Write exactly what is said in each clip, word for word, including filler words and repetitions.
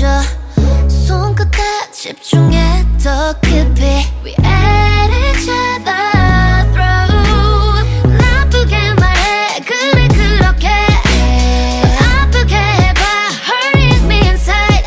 멈춰 손끝에 집중해 더 깊이 We at each other through 나쁘게 말해 그래 그렇게 아프게 해봐 hurting me inside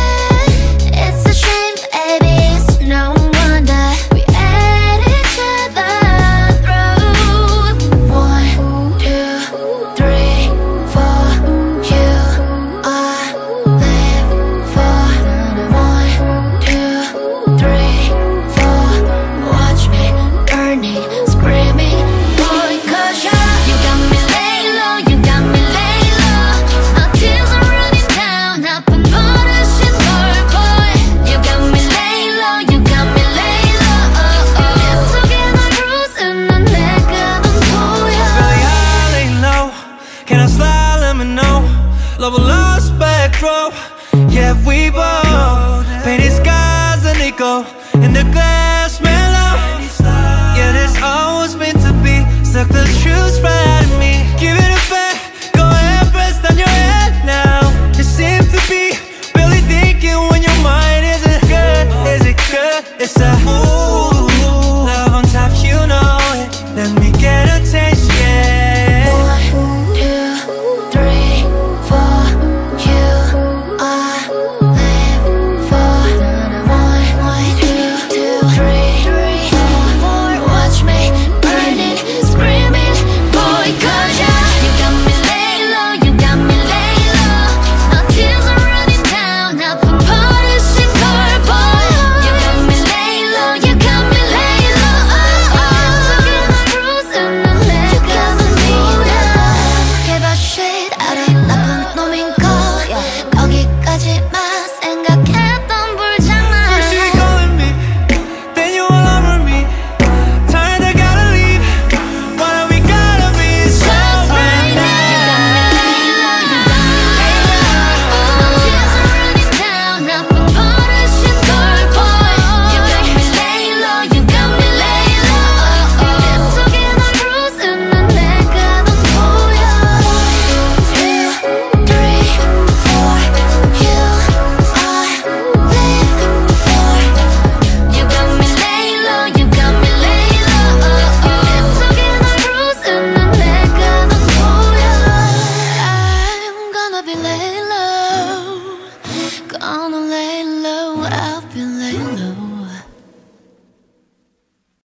It's a shame baby it's no wonder We at each other through One, two, three, four You are live for One, two, three, four Watch me burning, screaming Boy, cause you You got me laying low, you got me laying low My tears are running down 나쁜 버릇인 걸 boy You got me laying low, you got me laying low oh, oh. 뱃속에 널 부수는 내가 넌 보여 Really I lay low Can I slide, let me know Love will lost back row Yeah we both Painted skies and echo In the glass mellow Yeah this always meant to be Suck the truth right out of me Give it a back Go ahead press down your head now It seems to be Barely thinking when your mind isn't good Is it good? It's a ooh Love on top you know it Let me get a taste yeah One, two, three, four You are live for One, two, three, four Watch me burning, screaming Boy, cause you You got me laying low, you got me laying low My tears are running down 나쁜 버릇인 걸 boy You got me laying low, you got me laying low oh, oh. 속에 널 부수는 내가 넌 보여 Give a shit 알아 나쁜 놈인 걸 거기까지만 생각했던 불장난 First you calling me Then you all over me Tired I gotta leave Why do we gotta be so Just right now You got me laying low, you got me laying low My tears are running down 나쁜 버릇인 걸 boy You got me laying low, you got me laying low 뱃속에 널 부수는 내가 넌 보여 Two, three, four You are live for You got me laying low, you got me laying low 뱃속에 널 부수는 내가 넌 보여 I'm gonna be laying low Gonna lay low, I'll be laying low